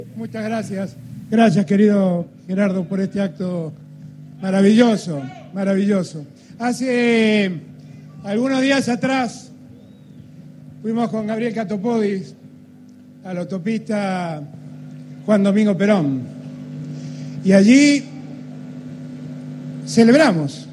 Muchas gracias. Gracias, querido Gerardo, por este acto maravilloso, maravilloso. Hace algunos días atrás fuimos con Gabriel Catopodis a la autopista Juan Domingo Perón y allí celebramos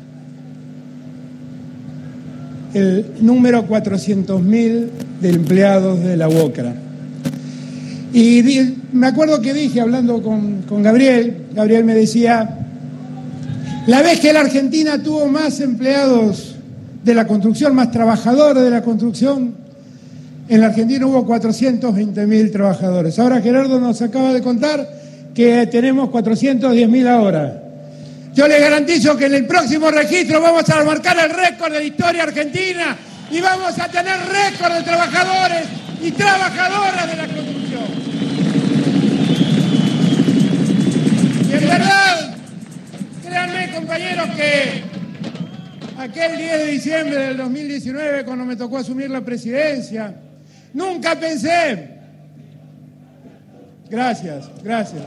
el número 400.000 de empleados de la UOCRA. Y me acuerdo que dije, hablando con Gabriel me decía, la vez que la Argentina tuvo más empleados de la construcción, más trabajadores de la construcción, en la Argentina hubo 420.000 trabajadores. Ahora Gerardo nos acaba de contar que tenemos 410.000 ahora. Yo le garantizo que en el próximo registro vamos a marcar el récord de la historia argentina y vamos a tener récord de trabajadores y trabajadoras de la construcción. Y en verdad, créanme, compañeros, que aquel 10 de diciembre del 2019, cuando me tocó asumir la presidencia, nunca pensé. Gracias. Gracias,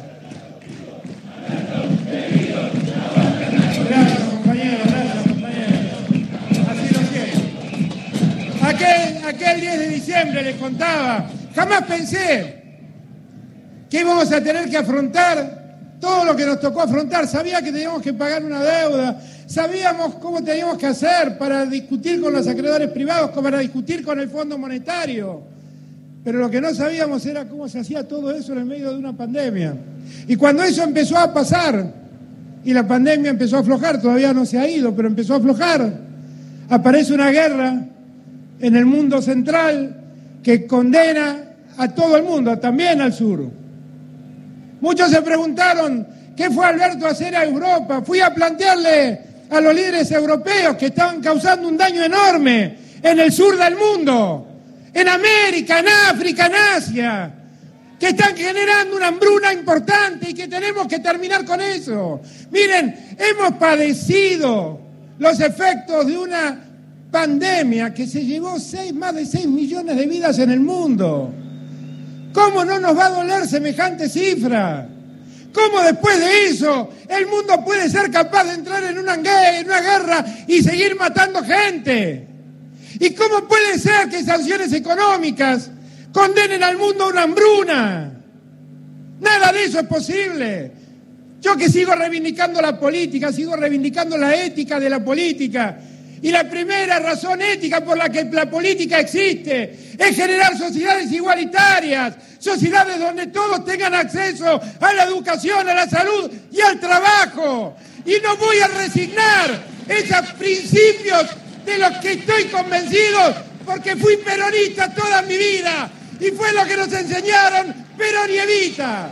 compañeros. Así lo siento. Aquel 10 de diciembre les contaba, jamás pensé que íbamos a tener que afrontar todo lo que nos tocó afrontar. Sabía que teníamos que pagar una deuda, sabíamos cómo teníamos que hacer para discutir con los acreedores privados, para discutir con el Fondo Monetario, pero lo que no sabíamos era cómo se hacía todo eso en el medio de una pandemia. Y cuando eso empezó a pasar y la pandemia empezó a aflojar, todavía no se ha ido, pero empezó a aflojar, aparece una guerra en el mundo central que condena a todo el mundo, también al sur. Muchos se preguntaron, ¿qué fue Alberto a hacer a Europa? Fui a plantearle a los líderes europeos que estaban causando un daño enorme en el sur del mundo, en América, en África, en Asia, que están generando una hambruna importante y que tenemos que terminar con eso. Miren, hemos padecido los efectos de una pandemia que se llevó más de 6 millones de vidas en el mundo. ¿Cómo no nos va a doler semejante cifra? ¿Cómo después de eso el mundo puede ser capaz de entrar en una guerra y seguir matando gente? ¿Y cómo puede ser que sanciones económicas condenen al mundo a una hambruna? Nada de eso es posible. Yo que sigo reivindicando la política, sigo reivindicando la ética de la política. Y la primera razón ética por la que la política existe es generar sociedades igualitarias, sociedades donde todos tengan acceso a la educación, a la salud y al trabajo. Y no voy a resignar esos principios de los que estoy convencido porque fui peronista toda mi vida y fue lo que nos enseñaron Perón y Evita.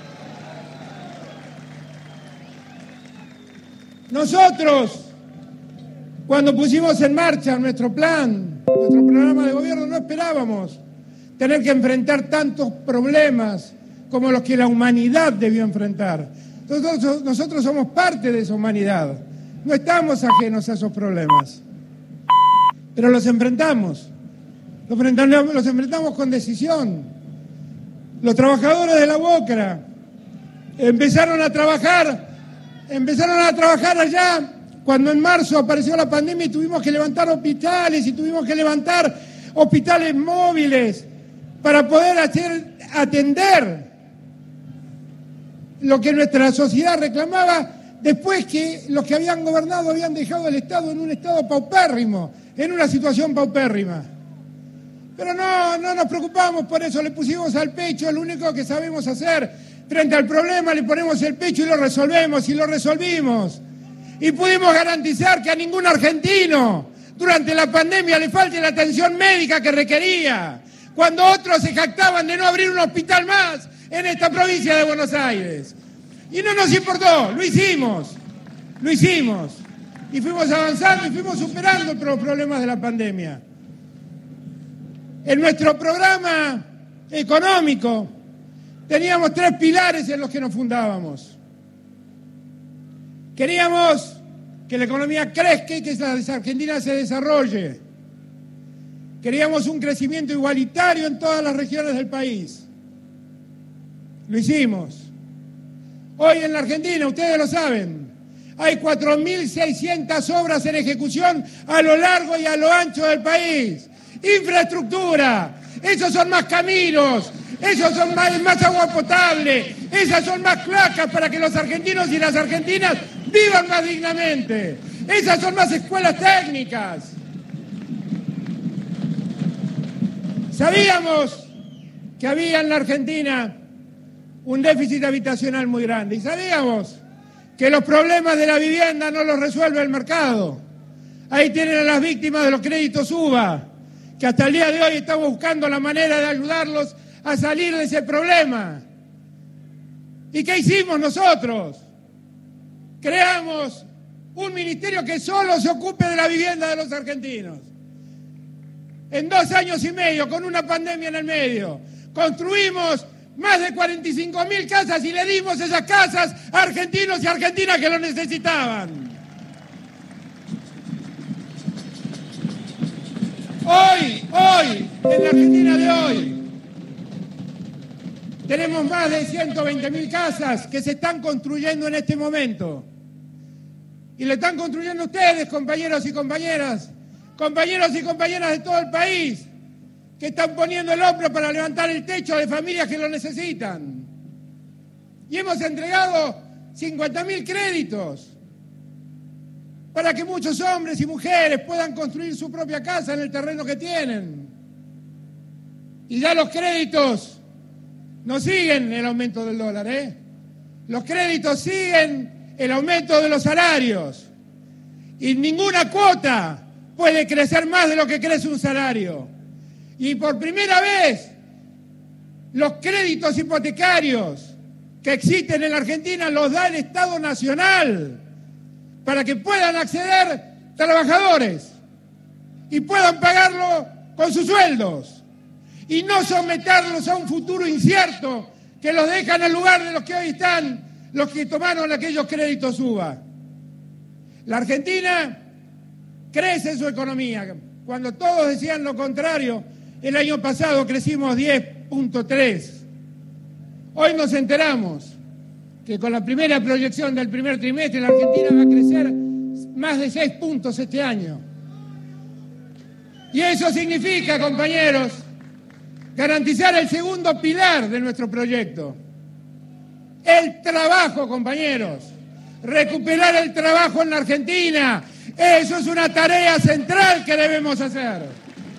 Nosotros, cuando pusimos en marcha nuestro programa de gobierno, no esperábamos tener que enfrentar tantos problemas como los que la humanidad debió enfrentar. Nosotros somos parte de esa humanidad, no estamos ajenos a esos problemas, pero los enfrentamos con decisión. Los trabajadores de la UOCRA empezaron a trabajar allá cuando en marzo apareció la pandemia y tuvimos que levantar hospitales y tuvimos que levantar hospitales móviles para poder atender lo que nuestra sociedad reclamaba después que los que habían gobernado habían dejado el Estado en un estado paupérrimo, en una situación paupérrima. Pero no nos preocupamos por eso, le pusimos al pecho lo único que sabemos hacer. Frente al problema le ponemos el pecho y lo resolvemos, y lo resolvimos. Y pudimos garantizar que a ningún argentino durante la pandemia le falte la atención médica que requería, cuando otros se jactaban de no abrir un hospital más en esta provincia de Buenos Aires. Y no nos importó, lo hicimos. Y fuimos avanzando y fuimos superando los problemas de la pandemia. En nuestro programa económico teníamos 3 pilares en los que nos fundábamos. Queríamos que la economía crezca y que la Argentina se desarrolle. Queríamos un crecimiento igualitario en todas las regiones del país. Lo hicimos. Hoy en la Argentina, ustedes lo saben, hay 4.600 obras en ejecución a lo largo y a lo ancho del país. Infraestructura, esos son más caminos, esos son más agua potable, esas son más cloacas para que los argentinos y las argentinas vivan más dignamente. Esas son más escuelas técnicas. Sabíamos que había en la Argentina un déficit habitacional muy grande y sabíamos que los problemas de la vivienda no los resuelve el mercado. Ahí tienen a las víctimas de los créditos UBA, que hasta el día de hoy estamos buscando la manera de ayudarlos a salir de ese problema. ¿Y qué hicimos nosotros? Creamos un ministerio que solo se ocupe de la vivienda de los argentinos. En 2 años y medio, con una pandemia en el medio, construimos más de 45.000 casas y le dimos esas casas a argentinos y argentinas que lo necesitaban. Hoy, en la Argentina de hoy, tenemos más de 120.000 casas que se están construyendo en este momento. Y le están construyendo ustedes, compañeros y compañeras de todo el país, que están poniendo el hombro para levantar el techo de familias que lo necesitan. Y hemos entregado 50.000 créditos para que muchos hombres y mujeres puedan construir su propia casa en el terreno que tienen. Y ya los créditos no siguen el aumento del dólar, Los créditos siguen el aumento de los salarios. Y ninguna cuota puede crecer más de lo que crece un salario. Y por primera vez, los créditos hipotecarios que existen en la Argentina los da el Estado Nacional para que puedan acceder trabajadores y puedan pagarlo con sus sueldos y no someterlos a un futuro incierto que los dejan en lugar de los que hoy están, los que tomaron aquellos créditos UBA. La Argentina crece en su economía. Cuando todos decían lo contrario, el año pasado crecimos 10.3. Hoy nos enteramos que con la primera proyección del primer trimestre la Argentina va a crecer más de 6 puntos este año. Y eso significa, compañeros, garantizar el segundo pilar de nuestro proyecto. El trabajo, compañeros. Recuperar el trabajo en la Argentina. Eso es una tarea central que debemos hacer.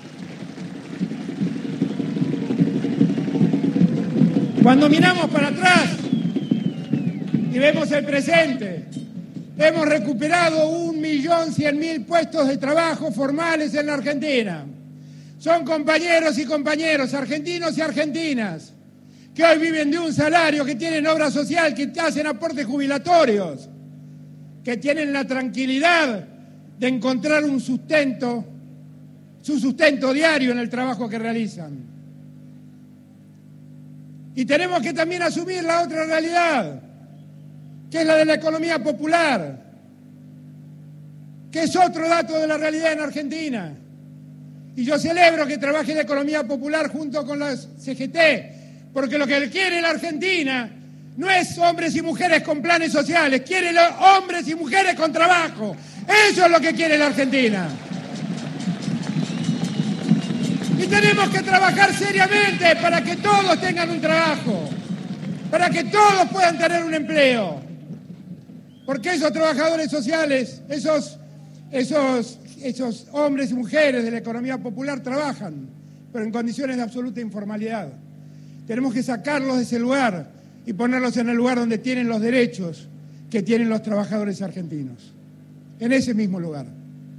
Cuando miramos para atrás y vemos el presente, hemos recuperado 1.100.000 puestos de trabajo formales en la Argentina. Son compañeros y compañeros, argentinos y argentinas, que hoy viven de un salario, que tienen obra social, que hacen aportes jubilatorios, que tienen la tranquilidad de encontrar un sustento, su sustento diario en el trabajo que realizan. Y tenemos que también asumir la otra realidad, que es la de la economía popular, que es otro dato de la realidad en Argentina. Y yo celebro que trabaje la economía popular junto con la CGT, porque lo que quiere la Argentina no es hombres y mujeres con planes sociales, quiere hombres y mujeres con trabajo. Eso es lo que quiere la Argentina. Y tenemos que trabajar seriamente para que todos tengan un trabajo, para que todos puedan tener un empleo. Porque esos trabajadores sociales, esos hombres y mujeres de la economía popular trabajan, pero en condiciones de absoluta informalidad. Tenemos que sacarlos de ese lugar y ponerlos en el lugar donde tienen los derechos que tienen los trabajadores argentinos, en ese mismo lugar.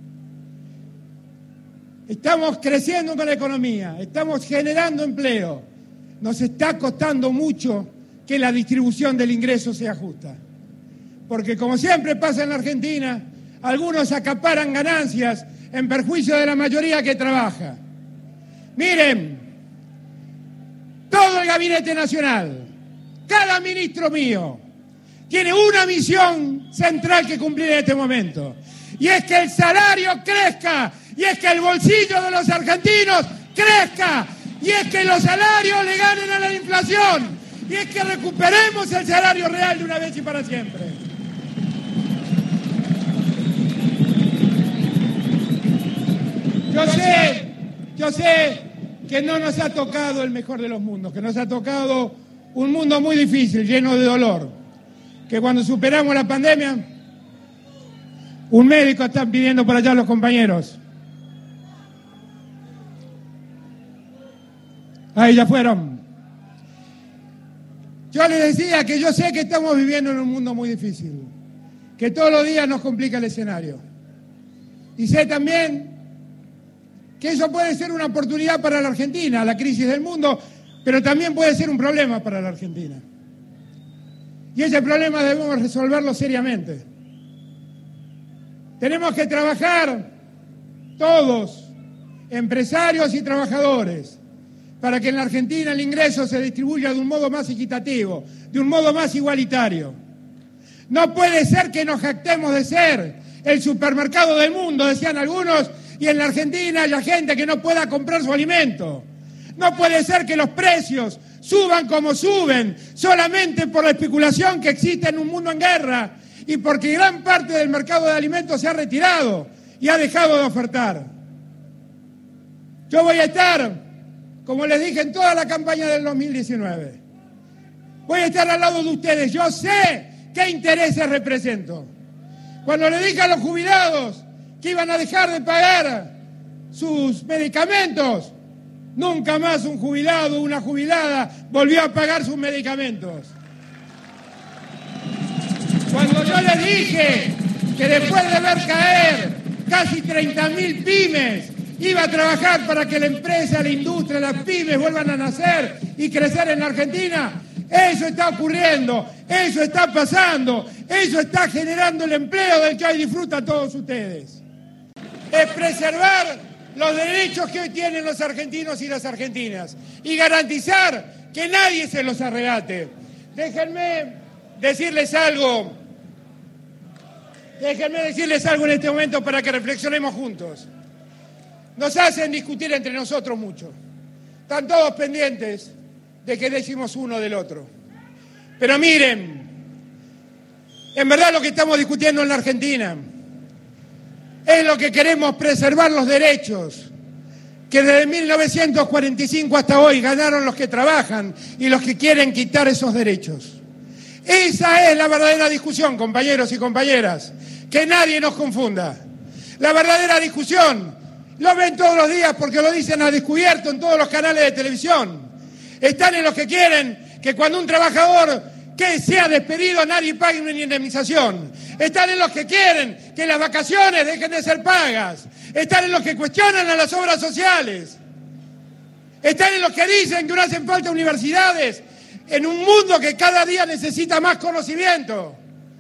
Estamos creciendo con la economía, estamos generando empleo. Nos está costando mucho que la distribución del ingreso sea justa. Porque como siempre pasa en la Argentina, algunos acaparan ganancias en perjuicio de la mayoría que trabaja. Miren, todo el Gabinete Nacional, cada ministro mío, tiene una misión central que cumplir en este momento. Y es que el salario crezca, y es que el bolsillo de los argentinos crezca, y es que los salarios le ganen a la inflación, y es que recuperemos el salario real de una vez y para siempre. Yo sé que no nos ha tocado el mejor de los mundos, que nos ha tocado un mundo muy difícil, lleno de dolor, que cuando superamos la pandemia, un médico están pidiendo por allá los compañeros. Ahí ya fueron. Yo les decía que yo sé que estamos viviendo en un mundo muy difícil, que todos los días nos complica el escenario. Y sé también que eso puede ser una oportunidad para la Argentina, la crisis del mundo, pero también puede ser un problema para la Argentina. Y ese problema debemos resolverlo seriamente. Tenemos que trabajar todos, empresarios y trabajadores, para que en la Argentina el ingreso se distribuya de un modo más equitativo, de un modo más igualitario. No puede ser que nos jactemos de ser el supermercado del mundo, decían algunos, y en la Argentina haya gente que no pueda comprar su alimento. No puede ser que los precios suban como suben, solamente por la especulación que existe en un mundo en guerra y porque gran parte del mercado de alimentos se ha retirado y ha dejado de ofertar. Yo voy a estar, como les dije en toda la campaña del 2019, voy a estar al lado de ustedes. Yo sé qué intereses represento. Cuando le dije a los jubilados que iban a dejar de pagar sus medicamentos, nunca más un jubilado o una jubilada volvió a pagar sus medicamentos. Cuando yo les dije que después de ver caer casi 30.000 pymes, iba a trabajar para que la empresa, la industria, las pymes vuelvan a nacer y crecer en la Argentina, eso está ocurriendo, eso está pasando, eso está generando el empleo del que hoy disfrutan todos ustedes. Es preservar los derechos que hoy tienen los argentinos y las argentinas y garantizar que nadie se los arrebate. Déjenme decirles algo en este momento para que reflexionemos juntos. Nos hacen discutir entre nosotros mucho. Están todos pendientes de que decimos uno del otro. Pero miren, en verdad lo que estamos discutiendo en la Argentina es lo que queremos preservar los derechos que desde 1945 hasta hoy ganaron los que trabajan y los que quieren quitar esos derechos. Esa es la verdadera discusión, compañeros y compañeras, que nadie nos confunda. La verdadera discusión, lo ven todos los días porque lo dicen a descubierto en todos los canales de televisión. Están en los que quieren que cuando un trabajador que sea despedido nadie pague una indemnización. Están en los que quieren que las vacaciones dejen de ser pagas. Están en los que cuestionan a las obras sociales. Están en los que dicen que no hacen falta universidades en un mundo que cada día necesita más conocimiento.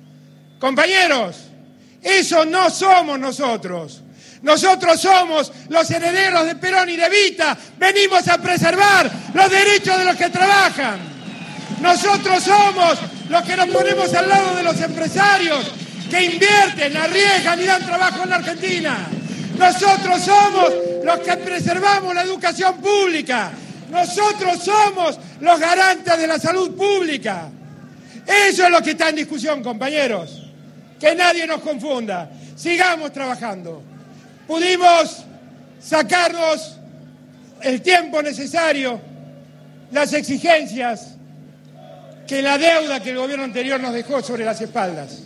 Compañeros, eso no somos nosotros. Nosotros somos los herederos de Perón y de Evita. Venimos a preservar los derechos de los que trabajan. Nosotros somos los que nos ponemos al lado de los empresarios que invierten, arriesgan y dan trabajo en la Argentina. Nosotros somos los que preservamos la educación pública. Nosotros somos los garantes de la salud pública. Eso es lo que está en discusión, compañeros. Que nadie nos confunda. Sigamos trabajando. Pudimos sacarnos el tiempo necesario, las exigencias, que la deuda que el gobierno anterior nos dejó sobre las espaldas.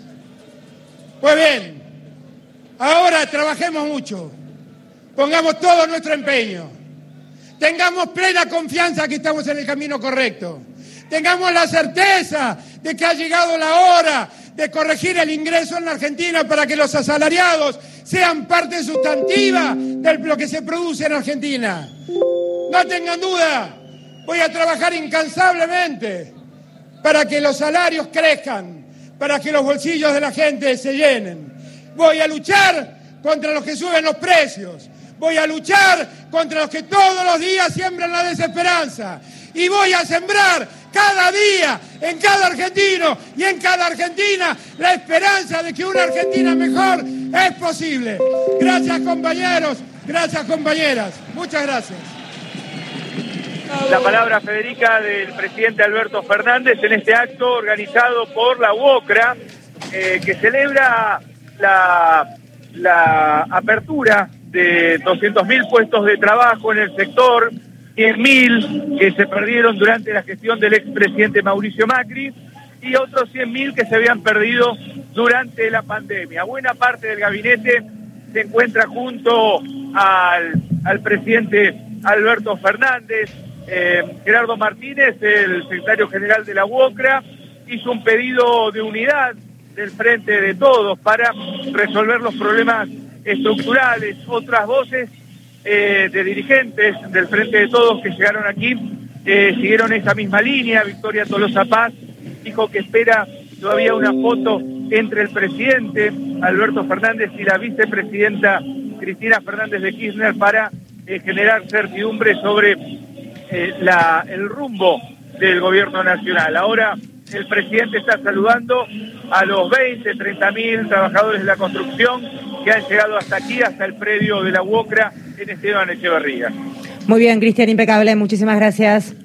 Pues bien, ahora trabajemos mucho, pongamos todo nuestro empeño, tengamos plena confianza que estamos en el camino correcto, tengamos la certeza de que ha llegado la hora de corregir el ingreso en la Argentina para que los asalariados sean parte sustantiva de lo que se produce en Argentina. No tengan duda, voy a trabajar incansablemente para que los salarios crezcan, para que los bolsillos de la gente se llenen. Voy a luchar contra los que suben los precios. Voy a luchar contra los que todos los días siembran la desesperanza. Y voy a sembrar cada día, en cada argentino y en cada argentina, la esperanza de que una Argentina mejor es posible. Gracias, compañeros. Gracias, compañeras. Muchas gracias. La palabra, Federica, del presidente Alberto Fernández en este acto organizado por la UOCRA, que celebra la apertura de 200.000 puestos de trabajo en el sector, 100.000 que se perdieron durante la gestión del expresidente Mauricio Macri y otros 100.000 que se habían perdido durante la pandemia. Buena parte del gabinete se encuentra junto al presidente Alberto Fernández. Gerardo Martínez, el secretario general de la UOCRA, hizo un pedido de unidad del Frente de Todos para resolver los problemas estructurales. Otras voces de dirigentes del Frente de Todos que llegaron aquí siguieron esa misma línea. Victoria Tolosa Paz dijo que espera todavía una foto entre el presidente Alberto Fernández y la vicepresidenta Cristina Fernández de Kirchner para generar certidumbre sobre el rumbo del gobierno nacional. Ahora el presidente está saludando a los 30.000 trabajadores de la construcción que han llegado hasta aquí, hasta el predio de la UOCRA en Esteban Echeverría. Muy bien, Cristian, impecable. Muchísimas gracias.